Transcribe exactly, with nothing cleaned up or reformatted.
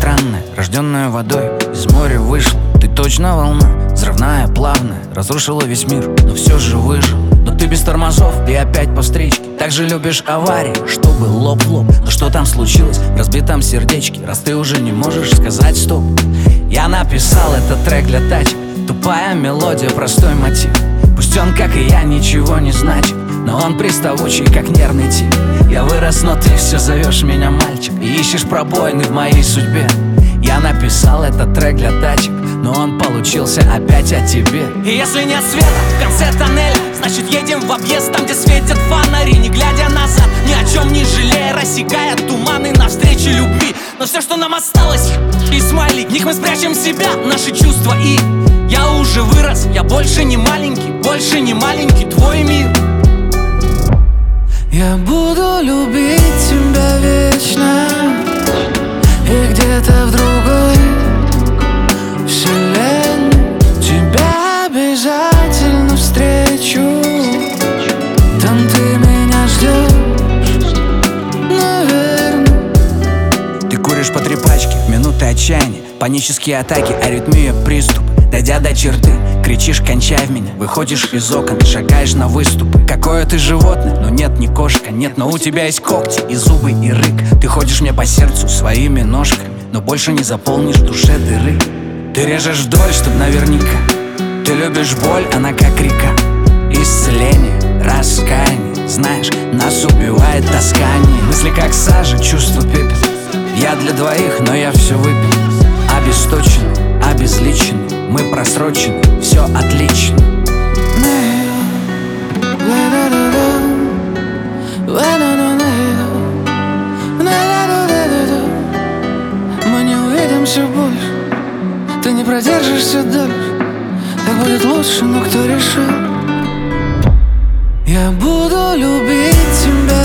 странная, рожденная водой, из моря вышла. Ты точно волна, взрывная, плавная, разрушила весь мир, но все же выжил. Но ты без тормозов и опять по встречке. Так же любишь аварии, чтобы лоб в лоб. Но что там случилось в разбитом сердечке, раз ты уже не можешь сказать стоп? Я написал этот трек для тачек. Тупая мелодия, простой мотив. Пусть он, как и я, ничего не значит, но он приставучий, как нервный тип. Я вырос, но ты все зовешь меня мальчик и ищешь пробоины в моей судьбе. Я написал этот трек для тачек, но он получился опять о тебе. И если нет света в конце тоннеля, значит едем в объезд, там где светят фонари. Не глядя назад, ни о чем не жалея, рассекая туманы навстречу любви. Но все, что нам осталось, и смайлик, в них мы спрячем себя, наши чувства. И я уже вырос, я больше не маленький, больше не маленький твой мир. Я буду любить тебя вечно, и где-то в другой вселенной тебя обязательно встречу. Там ты меня ждешь, наверное. Ты куришь по три пачки в минуты отчаяния, панические атаки, аритмия, приступ. Дойдя до черты, кричишь «кончай в меня». Выходишь из окон, шагаешь на выступы. Какое ты животное, но нет, не кошка. Нет, но у тебя есть когти и зубы, и рык. Ты ходишь мне по сердцу своими ножками, но больше не заполнишь в душе дыры. Ты режешь вдоль, чтоб наверняка. Ты любишь боль, она как река. Исцеление, раскаяние. Знаешь, нас убивает таскание. Мысли как сажа, чувства пепел. Я для двоих, но я все выпил. Обесточенный, обезличенный, мы просрочены, все отлично. Мы не увидимся больше, ты не продержишься дальше. Так будет лучше, но кто решил? Я буду любить тебя